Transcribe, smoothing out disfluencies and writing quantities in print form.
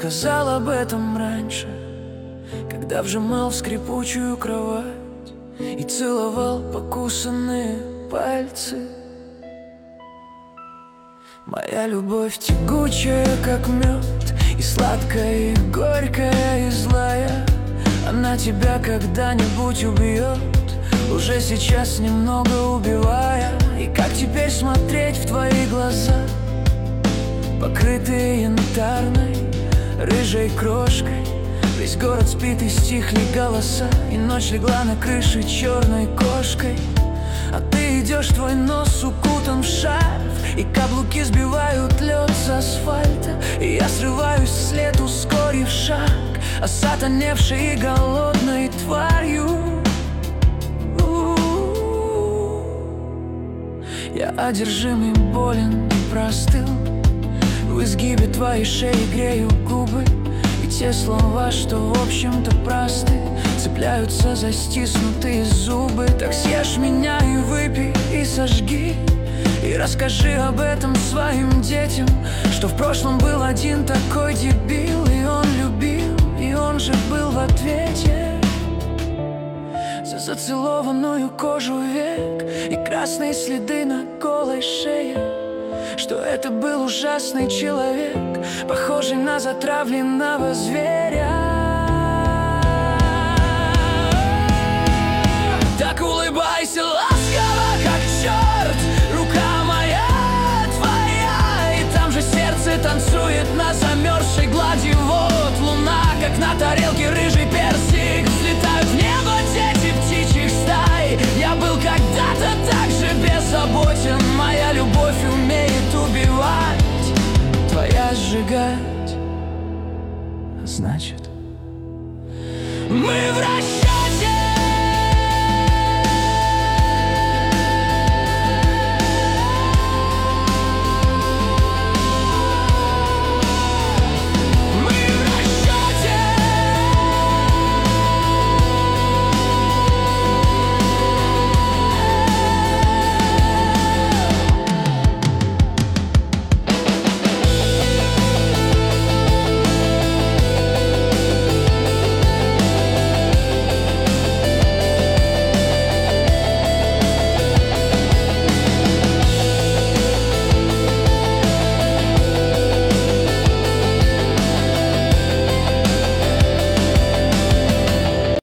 сказал об этом раньше, когда вжимал в скрипучую кровать и целовал покусанные пальцы. Моя любовь тягучая, как мед, и сладкая, и горькая, и злая. Она тебя когда-нибудь убьет, уже сейчас немного убивая. И как теперь смотреть в твои глаза, покрытые янтарной, рыжей крошкой? Весь город спит и стихли голоса, и ночь легла на крыше черной кошкой. А ты идешь, твой нос укутан в шарф, и каблуки сбивают лед с асфальта. И я срываюсь вслед, ускорив шаг, осатаневшей и голодной тварью. Я одержимый, болен и простыл. В изгибе твоей шеи грею губы, и те слова, что в общем-то просты, цепляются за стиснутые зубы. Так съешь меня и выпей, и сожги, и расскажи об этом своим детям, что в прошлом был один такой дебил, и он любил, и он же был в ответе за зацелованную кожу век и красные следы на голой шее, что это был ужасный человек, похожий на затравленного зверя. Так улыбайся ласково, как черт, рука моя твоя, и там же сердце танцует на замерзшей глади вод. Луна, как на тарелке рыжий персик, взлетают в небо дети птичьих стай. Я был когда-то так же беззаботен, моя любовь умеет убивать, твоя сжигать, а значит, мы вращаемся.